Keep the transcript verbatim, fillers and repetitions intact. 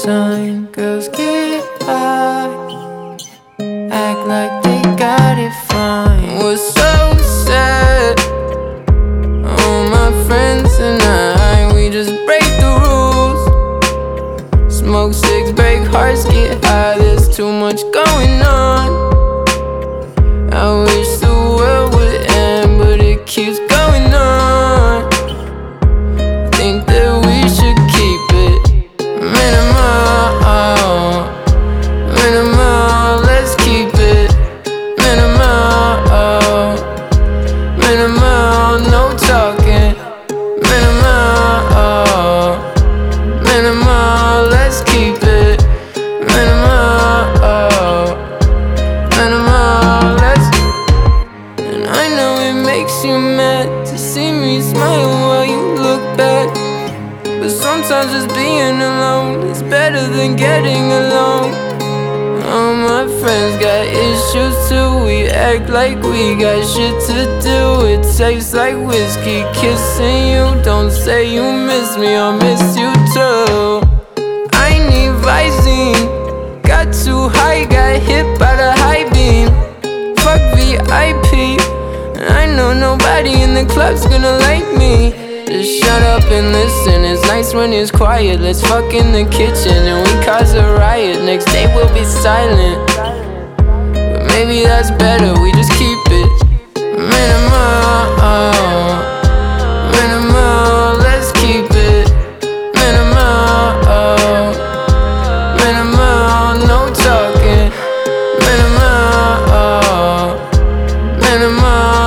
sign. Girls get high, act like they got it fine. We're so sad, all my friends and I, we just break the rules. Smoke six, break hearts, get high. There's too much going on. I wish the world would end, but it keeps going on. Think that we should keep it minimal, minimal. Let's keep it minimal, minimal. No talking, minimal, minimal. Let's keep it minimal, minimal. Let's. And I know it makes you mad to see me smile while you look bad, but sometimes just being alone is better than getting along. All my friends got issues too. We act like we got shit to do. It tastes like whiskey kissing you. Don't say you miss me, I'll miss you too. I need Visine, got too high, got hit by the high beam. Fuck V I P, and I know nobody in the club's gonna like me. Just shut up and listen, it's nice when it's quiet. Let's fuck in the kitchen and we cause a riot. Next day we'll be silent, but maybe that's better, we just keep it minimal, minimal. Let's keep it minimal, minimal. No talking, minimal, minimal.